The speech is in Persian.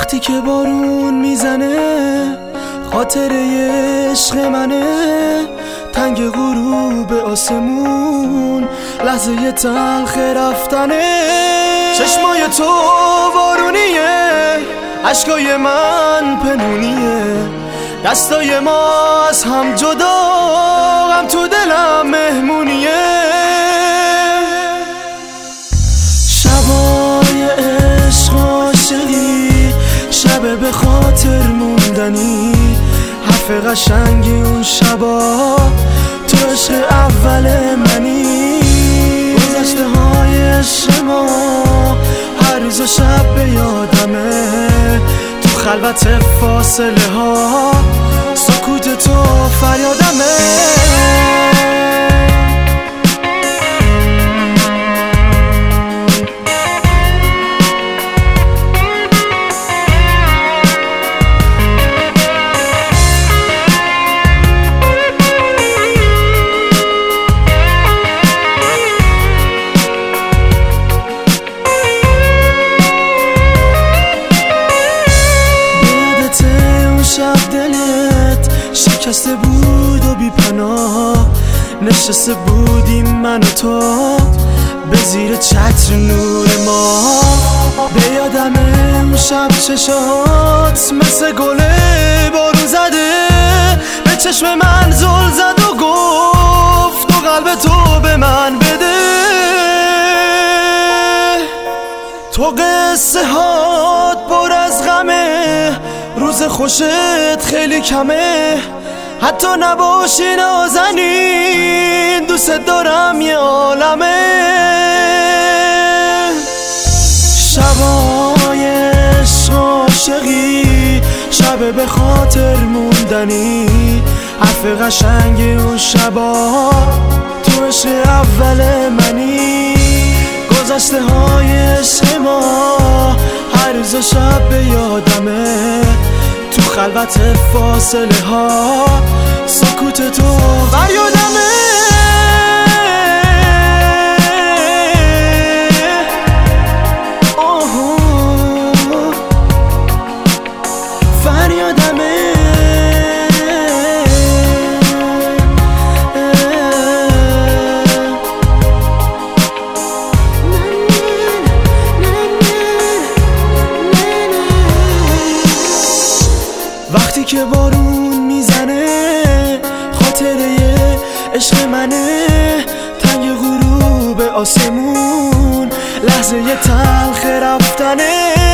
وقتی که بارون میزنه خاطره عشق منه، تنگ غروب آسمون لحظه تلخ رفتنه. چشمای تو بارونیه، عشقای من پنونیه، دستای ما از هم جدا، غم تو دلم مهمونیه. شبای عشق عاشقی، شب به خاطر موندنی، حرف قشنگی اون شبا، تو عشق اول منی. گذشته های عشق ما هر روز و شب به یادمه، تو خلوت فاصله ها سکوت تو فریادمه. شب دلت شکسته بود و بی پناه، نشسته بودیم من و تو به زیر چتر نور ما. به یادمه اون شب چشات مثل گله بارون زده، به چشم من زل زد و گفت و قلب تو به من بده. تو قصه هات پر از غمه، روز خوشت خیلی کمه، حتی نباشی نازنین دوست دارم یه عالمه. شبای عشق عاشقی، شب به خاطر موندنی، حرف قشنگی اون شبا، تو عشق اول منی. گذشته های عشق ما هر روز و شب به یادمه، تو خلوت فاصله ها سکوت تو فریادمه. فریادمه. وقتی که بارون میزنه خاطره عشق منه، تنگ غروب آسمون لحظه تلخ رفتنه.